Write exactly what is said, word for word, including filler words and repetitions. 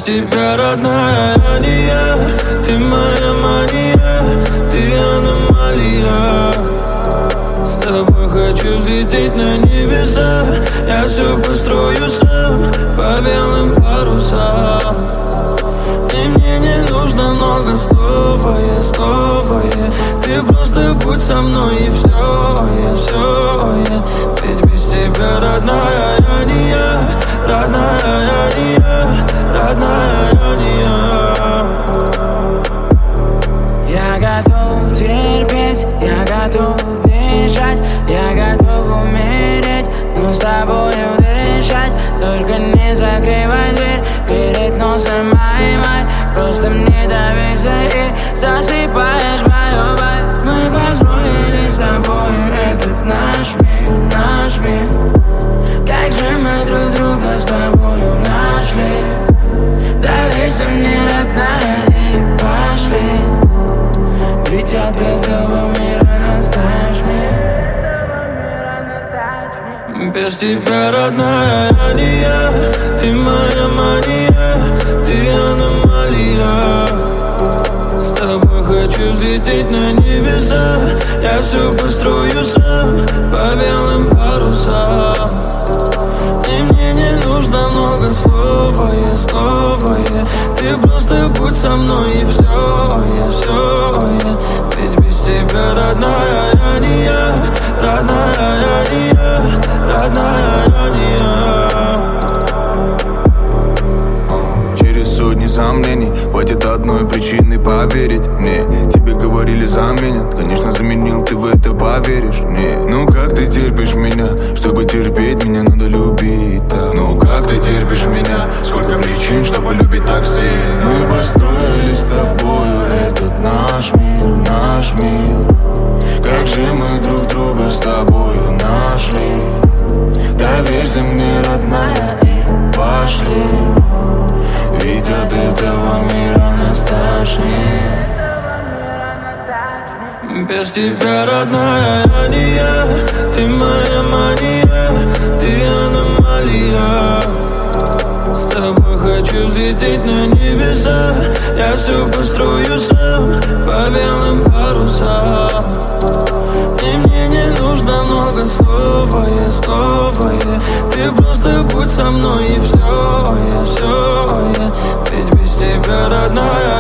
тебя, родная, я не я. Ты моя мания, ты аномалия. С тобой хочу взлететь на небеса. Я все построю сам по белым парусам. И мне не нужно много слов, а я снова я. Ты просто будь со мной и все, я все я. Ведь без тебя, родная, я не я. Родная, я не я. Родная, я не Я я. готов терпеть, я готов бежать, я готов умереть, но с тобою дышать. Только не закрывай дверь перед носом моей май. Просто мне доверься и засыпаешь мою боль. Мы построили с тобой этот наш мир, наш мир. Как же мы друг друга с тобою нашли. Доверься мне, родная, и пошли. Ведь от этого мира настаешь мир. Без тебя, родная, я не я. Ты моя мания, ты аномалия. С тобой хочу взлететь на небеса. Я все построю сам по белым парусам. И мне не нужно много слов, а я снова я. Ты просто будь со мной и все, я все я. Ведь без тебя, родная, я не я. Родная, я не я. Родная, я не я. Через сотни сомнений хватит одной причины поверить мне. Тебе говорили заменят, конечно заменил, ты в это поверишь. Не, ну как ты терпишь меня? Чтобы терпеть меня надо любить так. Ну как ты терпишь меня? Сколько причин, чтобы любить так сильно. Мы построили с тобою этот наш мир, наш мир. Как же мы друг друга с тобою нашли. Доверься мне, родная, и пошли. Ведь от этого мира нас тошнит. Без тебя, родная, я не я. Ты моя мания, ты аномалия. С тобой хочу взлететь на небеса. Я все построю сам по белым парусам. И мне не нужно много слов, а я снова я. Ты просто будь со мной и все, я все я. Ведь без тебя, родная,